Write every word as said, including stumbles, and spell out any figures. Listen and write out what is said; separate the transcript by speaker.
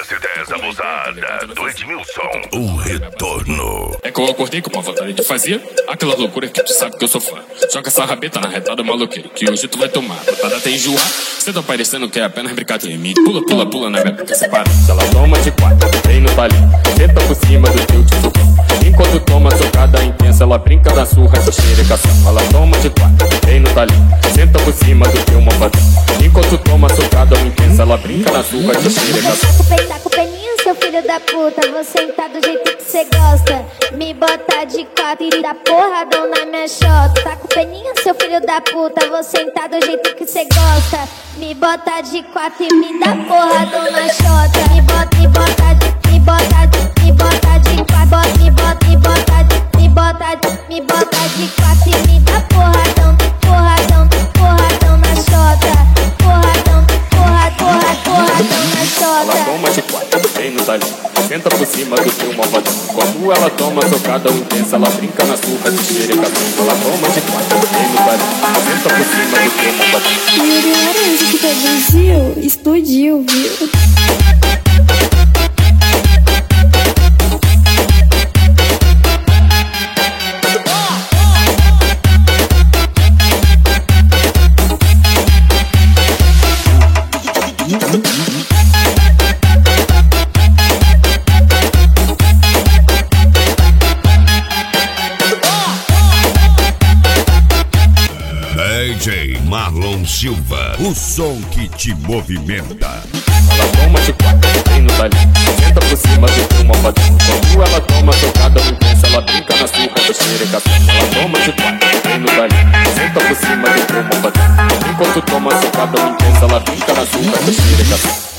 Speaker 1: S dez abusada do Edmilson. O retorno.
Speaker 2: É que eu acordei com uma vontade de fazer aquela loucura que tu sabe que eu sou fã. Joga essa rabeta na retada maloqueiro, que hoje tu vai tomar. Botada até enjoar, cê tá parecendo que é apenas brincadeira. Me pula, pula, pula na minha pica separada. Se ela toma de quatro, vem no talinho, senta por cima do teu tijolão. Enquanto toma socada intensa, ela brinca da surra de xerecação. Ela toma de quatro, vem no talinho, senta por cima do teu malvadão. Enquanto toma socada intensa, ela brinca da surra de xerecação.
Speaker 3: Tá com peninho, seu filho da puta, vou sentar do jeito que cê gosta. Me bota de quatro e dá porradão na minha chota. Tá com peninho, seu filho da puta, vou sentar do jeito que cê gosta. Me bota de quatro e me dá porradão na chota. Me bota, me bota de, me bota de, me bota de quatro. Me bota, me bota de, me bota de, me bota de quatro e me dá porradão, porradão, porradão na chota. Porradão, porra, porra, porradão na chota.
Speaker 2: Ela toma de quatro, vem no talinho, senta por cima do teu malvadão. Quando ela toma socada intensa, ela brinca na surra de xerecação. Ela toma de quatro, vem no talinho, senta por cima do teu malvadão.
Speaker 4: Yuri Laranja que produziu, explodiu, viu?
Speaker 1: D J Marlon Silva, o som que te movimenta.
Speaker 2: Ela toma de quatro, vem no talinho, senta por cima do teu malvadão. Quando ela toma socada intensa, ela brinca na surra de xerecação. Ela toma de quatro, vem no talinho, senta por cima do teu malvadão. Enquanto toma socada intensa, ela brinca na surra de xerecação.